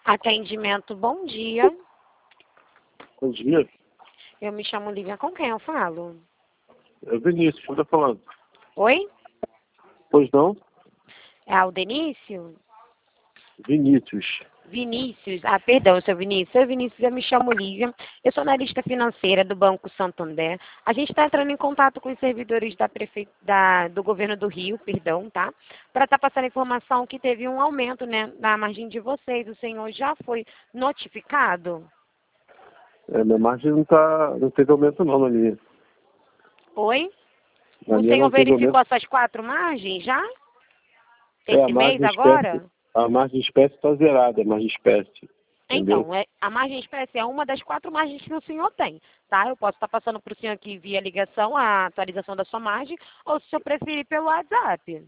Atendimento, bom dia. Bom dia. Eu me chamo Lívia, com quem eu falo? É o Vinícius, quem tá falando? Oi? Pois não? É o Denício? Vinícius. Vinícius. Perdão, seu Vinícius. Seu Vinícius, eu me chamo Lívia. Eu sou analista financeira do Banco Santander. A gente está entrando em contato com os servidores do governo do Rio, perdão, tá? Para estar passando a informação que teve um aumento, né, na margem de vocês. O senhor já foi notificado? Minha margem não teve aumento não na minha. Oi? Na O minha senhor não teve verificou aumento. essas 4 margens já? A Esse mês margem agora? espécie, a margem espécie está zerada, a margem espécie. Entendeu? Então, a margem espécie é uma das 4 margens que o senhor tem, tá? Eu posso estar passando para o senhor aqui via ligação a atualização da sua margem, ou se o senhor preferir pelo WhatsApp.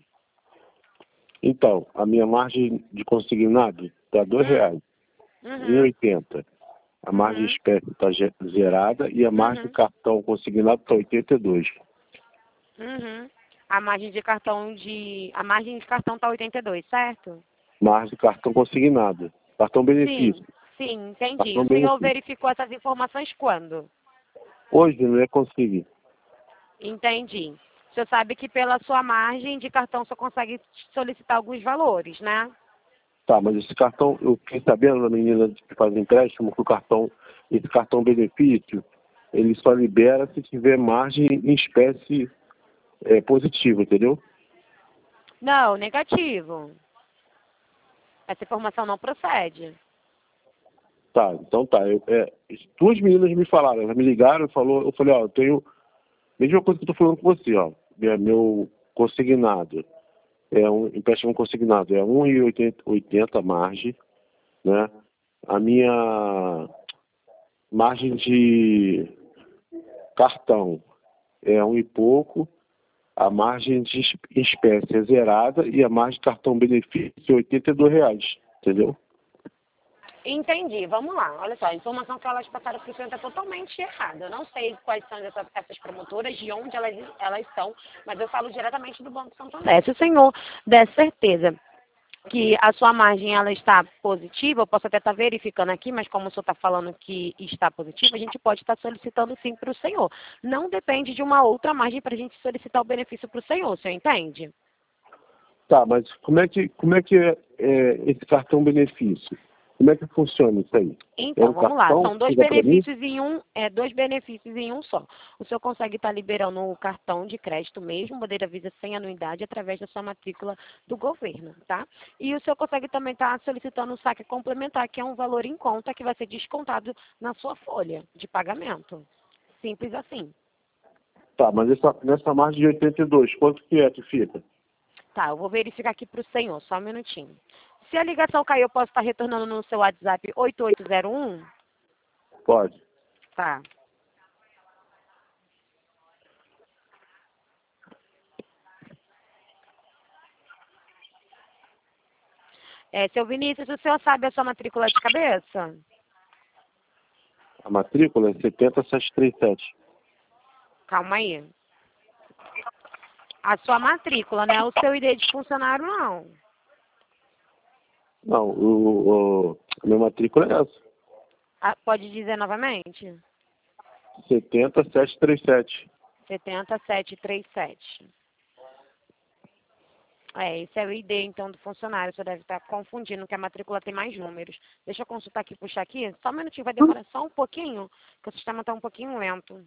Então, a minha margem de consignado está R$ 2,80. Uhum, 1,80. A margem uhum, espécie está zerada e a margem de uhum, cartão consignado está 82. uhum. A margem de cartão tá 82, certo? Margem de cartão consignado. Cartão benefício. Sim, sim, entendi. Cartão O senhor benefício. verificou essas informações quando? Hoje não ia conseguir. Entendi. O senhor sabe que pela sua margem de cartão o senhor consegue solicitar alguns valores, né? Tá, mas esse cartão, eu fiquei sabendo da menina que faz empréstimo que esse cartão benefício, ele só libera se tiver margem em espécie positiva, entendeu? Não, negativo. Essa informação não procede. Tá, então tá. Duas meninas me falaram, elas me ligaram e eu falei, ó, eu tenho, mesma coisa que eu tô falando com você, ó, meu consignado, um empréstimo consignado, é 1,80 margem, né? A minha margem de cartão é um e pouco, a margem de espécie é zerada e a margem de cartão benefício é R$ 82, entendeu? Entendi, vamos lá. Olha só, a informação que elas passaram para o senhor está totalmente errada. Eu não sei quais são essas promotoras, de onde elas são, mas eu falo diretamente do Banco Santander. Se o senhor der certeza que a sua margem ela está positiva, eu posso até estar verificando aqui, mas como o senhor está falando que está positiva, a gente pode estar solicitando sim para o senhor. Não depende de uma outra margem para a gente solicitar o benefício para o senhor entende? Tá, mas como é que esse cartão benefício? Como é que funciona isso aí? É Então, um vamos lá. cartão São que chega para mim? dois benefícios em um só. O senhor consegue estar liberando o cartão de crédito mesmo, bandeira Visa sem anuidade, através da sua matrícula do governo, tá? E o senhor consegue também estar solicitando um saque complementar, que é um valor em conta que vai ser descontado na sua folha de pagamento. Simples assim. Tá, mas nessa margem de 82, quanto que é que fica? Tá, eu vou verificar aqui para o senhor, só um minutinho. Se a ligação cair, eu posso estar retornando no seu WhatsApp 8801? Pode. Tá. Seu Vinícius, o senhor sabe a sua matrícula de cabeça? A matrícula é 70737. Calma aí. A sua matrícula, né? O seu ID de funcionário, não. Não, a minha matrícula é essa. Pode dizer novamente? 70737. 70737. Esse é o ID, então, do funcionário. Você deve estar confundindo, que a matrícula tem mais números. Deixa eu consultar aqui, puxar aqui. Só um minutinho, vai demorar só um pouquinho, que o sistema está um pouquinho lento.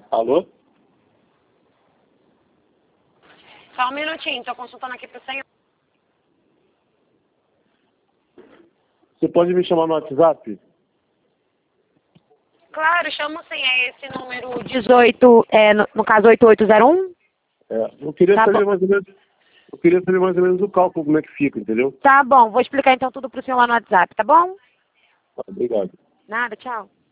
Alô? Só um minutinho, tô consultando aqui pro senhor. Você pode me chamar no WhatsApp? Claro, chamo sim, é esse número 18, no caso 8801? Eu queria Tá saber bom. mais ou menos. Eu queria saber mais ou menos o cálculo, como é que fica, entendeu? Tá bom, vou explicar então tudo pro senhor lá no WhatsApp, tá bom? Obrigado. Nada, tchau.